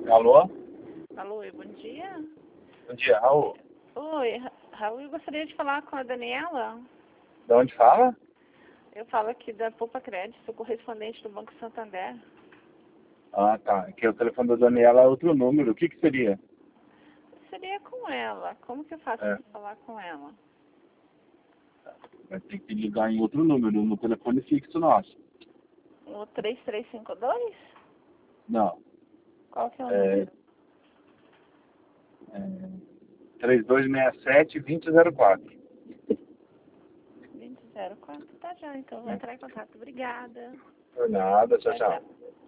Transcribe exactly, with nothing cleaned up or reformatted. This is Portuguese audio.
Alô? Alô, bom dia. Bom dia, Raul. Oi, Ra- Raul, eu gostaria de falar com a Daniela. De onde fala? Eu falo aqui da Poupa Crédito, sou correspondente do Banco Santander. Ah, tá. Aqui o telefone da Daniela é outro número. O que que seria? Seria com ela. Como que eu faço É, para falar com ela? vai ter que ligar em outro número, no telefone fixo nosso. O três três cinco dois? Não. Qual que é o É, número? é três dois seis sete, dois zero zero quatro. dois zero quatro. Tá já, então eu vou entrar em contato. Obrigada. Por nada, tchau, Tchau, tchau. tchau.